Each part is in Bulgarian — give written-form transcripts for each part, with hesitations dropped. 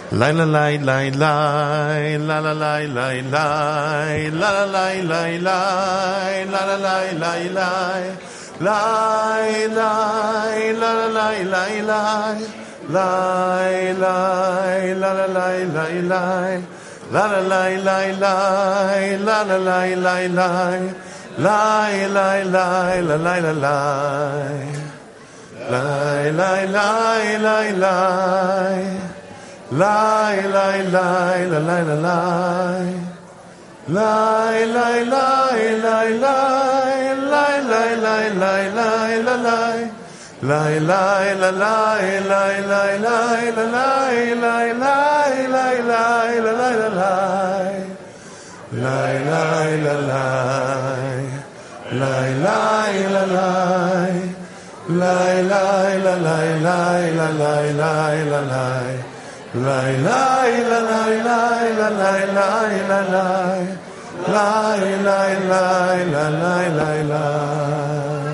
Lai la lai lai lai la la lai lai lai la la lai lai lai la la lai lai lai lai lai la la lai lai lai lai lai la la lai lai lai la la lai lai lai la la lai lai lai lai lai lai la lai la lai lai lai lai lai lai Lai lai lai la lai la lai lai lai lai lai lai lai lai lai lai lai la lai lai lai la lai lai lai lai la lai lai lai lai lai la lai la lai lai lai la lai lai lai la lai lai lai la lai lai la lai lai la lai Lai lai la lai lai la lai lai la lai lai lai lai la lai lai lai.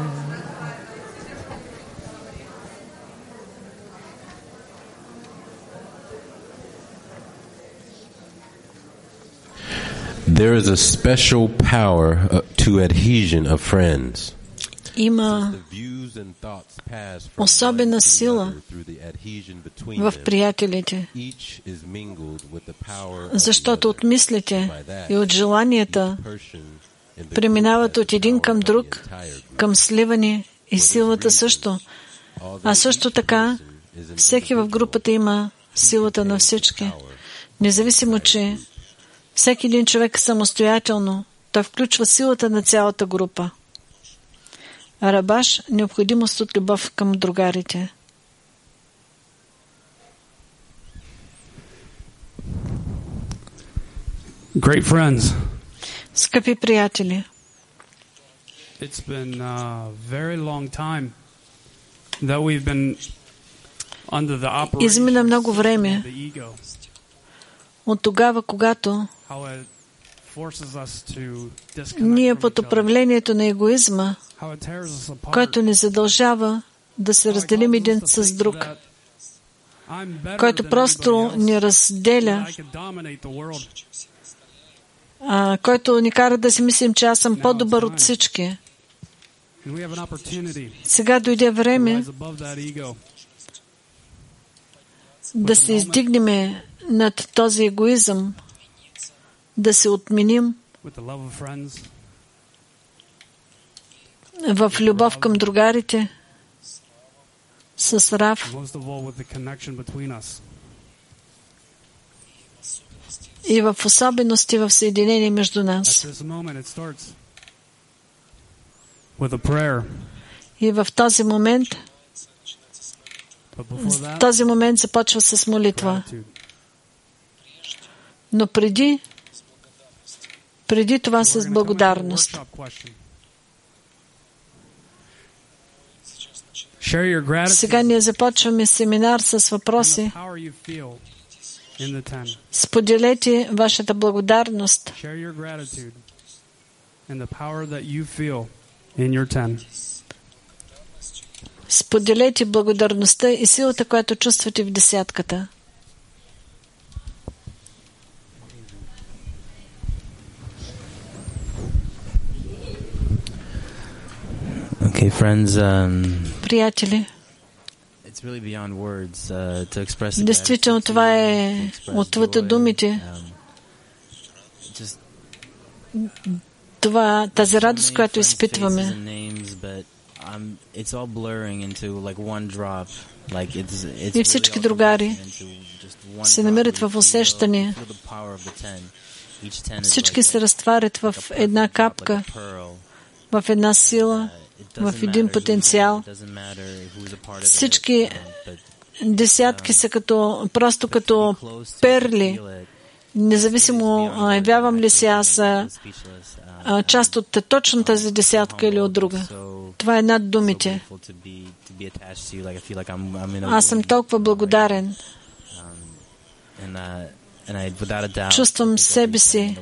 There is a special power to adhesion of friends. Има особена сила в приятелите, защото от мислите и от желанията преминават от един към друг, към сливане и силата също. А също така, всеки в групата има силата на всички. Независимо, че всеки един човек самостоятелно, той включва силата на цялата група. Рабаш, необходимост от любов към другарите. Great friends. Скъпи приятели, It's been a very long time that we've been under the operation измина много време of the ego. от тогава, когато How it forces us to disconnect ние from под each other. управлението на егоизма, How it tears us apart. който ни задължава да се How it разделим causes един us to с think друг, that I'm better който than просто everybody else, ни that разделя, I could dominate the world. който ни кара да си мислим, че аз съм по-добър от всички. And we have an opportunity Сега дойде to време rise above that ego. да се издигнем над този егоизъм, да се отменим With the love of friends, в любов към другарите, с рав and most of all with the connection between us. и в особености в съединение между At нас. this moment it starts with a prayer. И в този момент, But before that, този момент започва с молитва. gratitude. Но преди това We're с gonna come into a благодарност. workshop question. Share your gratitude Сега ние започваме семинар с and the въпроси. power you feel in the 10. Споделете вашата благодарност. Share your gratitude and the power that you feel in your 10. Споделете благодарността и силата, която чувствате в десятката. Okay, friends, Приятели, it's really beyond words to express the действително gratitude, това to е express отвъд joy, думите. just Тази радост, many която friends' изпитваме. faces and names, but it's all blurring into like one drop. Like it's И всички другари се намират в усещане. Всички се разтварят в една капка, в една сила, в един потенциал. Всички десятки са просто като перли. Независимо явявам ли се аз част от точно тази десятка или от друга. Това е над думите. Аз съм толкова благодарен. Чувствам себе си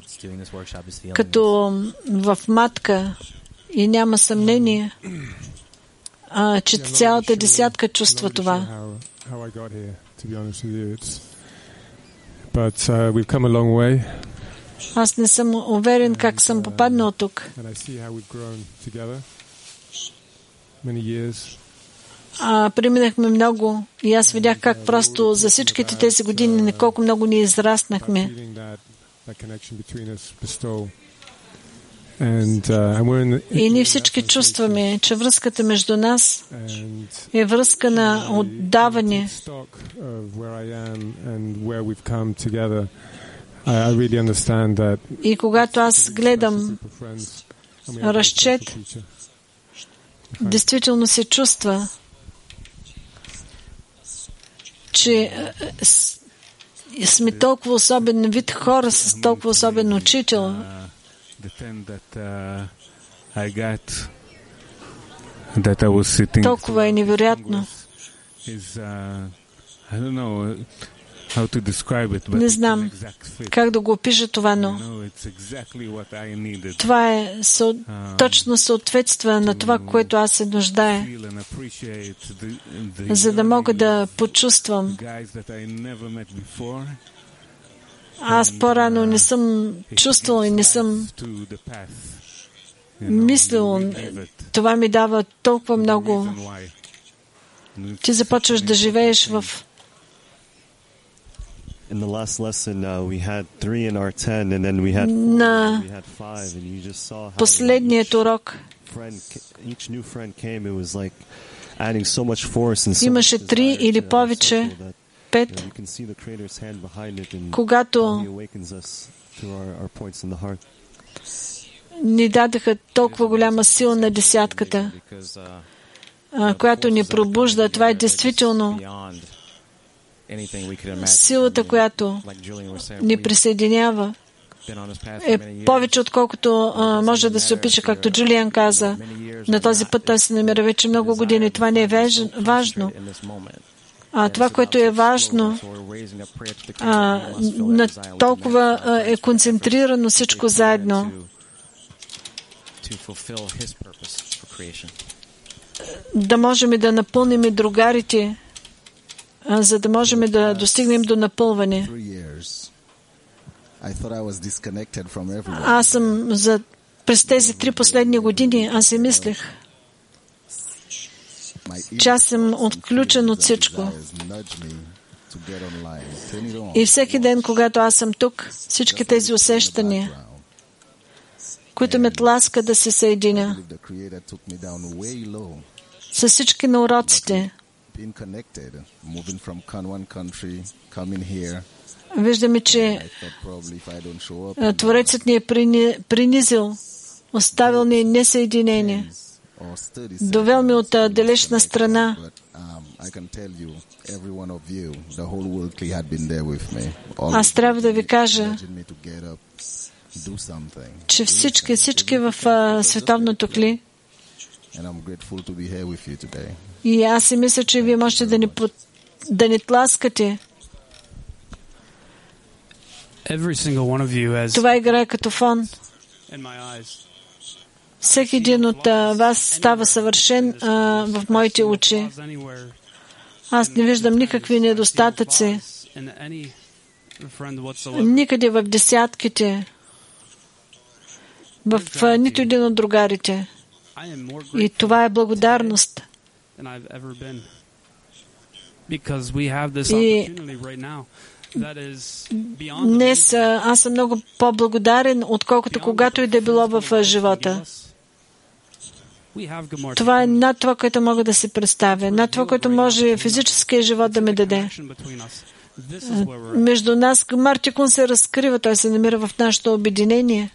като в матка и няма съмнение, че цялата десятка чувства това. how I got here, to be honest with you. But we've come a long way. Аз не съм уверен как съм попаднал тук. And I see how we've grown together. Many years. Преминахме много и аз видях как просто за всичките тези години колко много ние израснахме. И ние всички чувстваме, че връзката между нас е връзка на отдаване. И когато аз гледам разчет, действително се чувства, че сме толкова особен вид хора с толкова особен учител. Толкова е невероятно. Не знам как да го опиша това, но това е точно съответства на това, което аз се нуждая, за да мога да почувствам. Аз по-рано не съм чувствал и не съм мислил. Това ми дава толкова много. Ти започваш да живееш в... In the last lesson, we had 3 in our 10, and then we had 4, we had 5, and you just saw how последният урок each new friend came. It was like adding so much force and so имаше 3 или повече, 5, когато ни дадаха толкова голяма сила на десятката, която ни пробужда. Това е действително силата, която ни присъединява, е повече, отколкото може да се опише, както Джулиан каза. На този път той се намира вече много години. Това не е важно. Това, което е важно, на толкова е концентрирано всичко заедно. Да можем да напълним и другарите, за да можем да достигнем до напълване. Аз съм през тези 3 последни години, аз си мислех, че аз съм отключен от всичко. И всеки ден, когато аз съм тук, всички тези усещания, които ме тласкат да се съединя с всички на уроците, виждаме, че Творецът ни е принизил, оставил ни несъединение, довел ми от далечна страна. Аз трябва да ви кажа, че всички в световното кли, и аз си мисля, че вие можете да ни тласкате. Това играе като фон. Всеки един от вас става съвършен в моите очи. Аз не виждам никакви недостатъци. Никъде в десятките, в нито един от другарите. И това е благодарност. И днес аз съм много по-благодарен, отколкото когато и да било в живота. Това е над това, което мога да се представя, над това, което може физическия живот да ми даде. Между нас Мартикун се разкрива, той се намира в нашето обединение.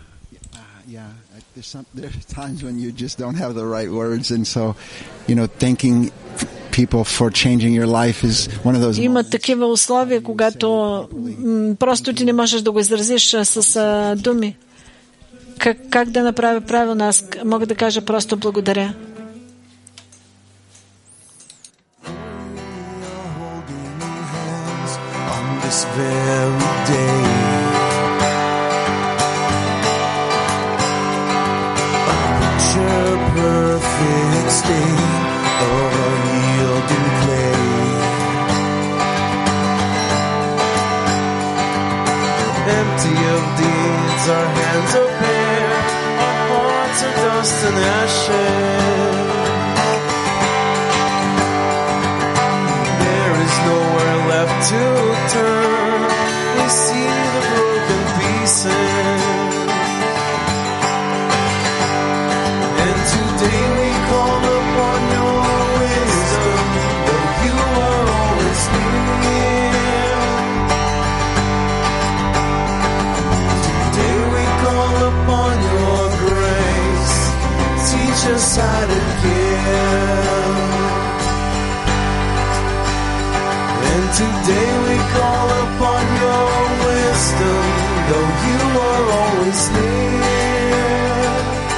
There are times when you just don't have the right words, and so, thanking people for changing your life is one of those. Има такива условия, когато просто ти не можеш да го изразиш с думи. Как да направя правилно? Аз мога да кажа просто благодаря. Perfect state of yielding clay. empty of deeds, our hands are bare, our hearts are dust and ashes. There is nowhere left to turn, we see the broken pieces. And today we call upon your wisdom, though you are always near. Today we call upon your grace, teach us how to give. And today we call upon your wisdom, though you are always near.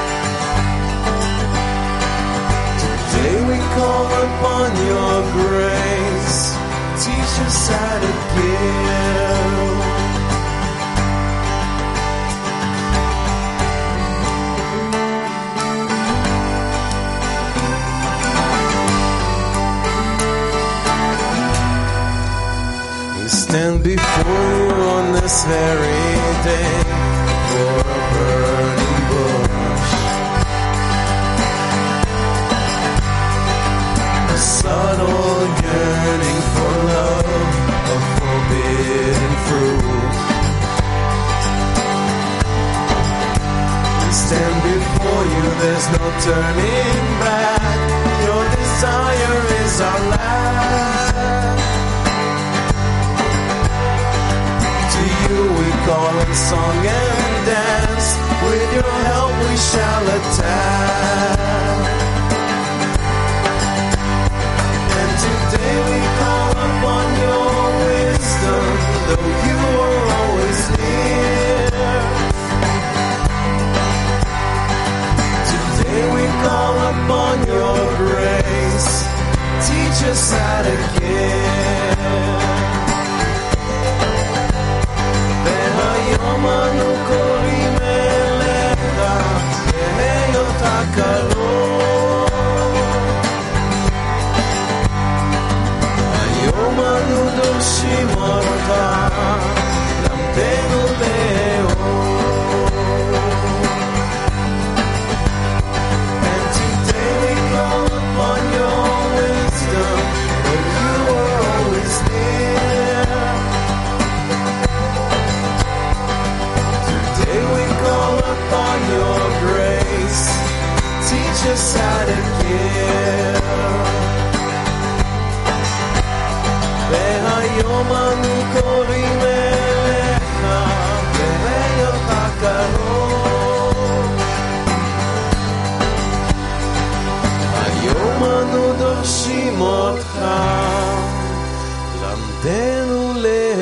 Today we call upon your grace, teach us how to give. Stand before you on this very day for a burning bush, a subtle yearning for love, a forbidden fruit. We stand before you, there's no turning back, your desire is our life. We call in song and dance, with your help we shall attack. And today we call upon your wisdom, though you are always near. Today we call upon your grace, teach us how to give. היום אנו קוראים אליך בהיותך קרוב. היום אנו דורשים אותך, למדנו לאהוב. And today we call upon your wisdom, for you are always near. We call upon your grace, teach us how to give. והיום אנו קוראים אליך בהיותך קרוב. היום אנו דורשים אותך, למדנו לאהוב.